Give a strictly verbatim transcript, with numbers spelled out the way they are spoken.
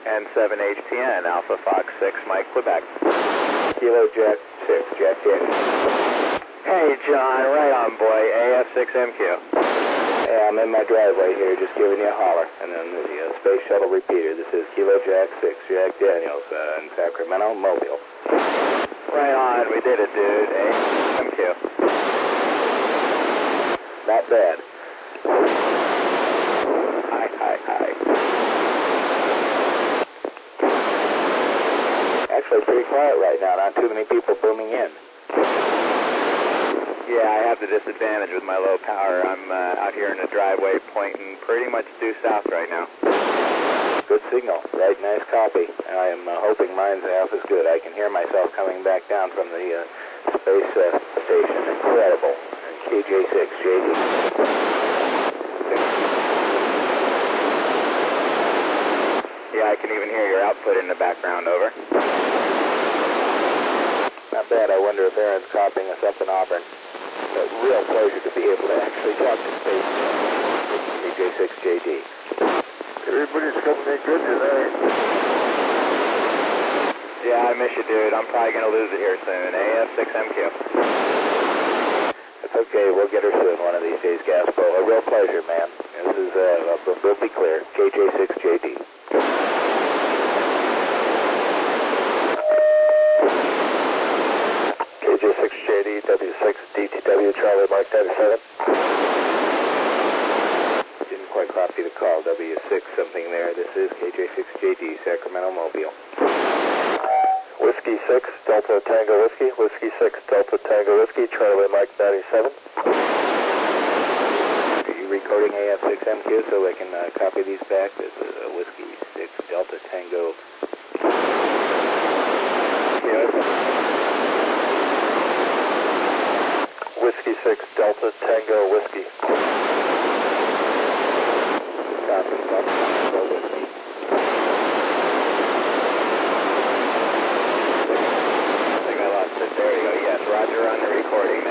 N seven H T N, Alpha Fox six, Mike, Quebec. Kilo Jack six, Jack Daniels. Hey, John, right on, boy, A F six M Q. Yeah, I'm in my driveway here, just giving you a holler. And then the uh, Space Shuttle repeater. This is Kilo Jack six, Jack Daniels, uh, in Sacramento, Mobile. Right on, we did it, dude. A F six M Q. Not bad. Hi, hi, hi. Actually pretty quiet right now, not too many people booming in. Yeah, I have the disadvantage with my low power. I'm uh, out here in the driveway pointing pretty much due south right now. Good signal. Right, nice copy. I am uh, hoping mine's half as good. I can hear myself coming back down from the uh, space uh, station. Incredible. K J six, J D. Yeah, I can even hear your output in the background, over. Not bad. I wonder if Aaron's copying us up in Auburn. A real pleasure to be able to actually talk to space. K J six, J D. Everybody's coming in good today. Yeah, I miss you, dude. I'm probably going to lose it here soon. A F six M Q. It's okay. We'll get her soon one of these days, Gaspo. A real pleasure, man. This is, uh, we'll be clear. K J six, J D. K J six, J D, W six, D T W, Charlie, Mark ninety-seven. Didn't quite copy the call. W six, something there. This is K J six, J D, Sacramento, Mobile. Whiskey six, Delta Tango Whiskey. Whiskey six, Delta Tango Whiskey, Charlie, Mike ninety-seven. Are you recording A F six M Q so I can uh, copy these back? This is uh, Whiskey six, Delta Tango. Yes. Whiskey six, Delta Tango Whiskey. Copy, Delta Tango Whiskey. There you go. Yes, Roger on the recording.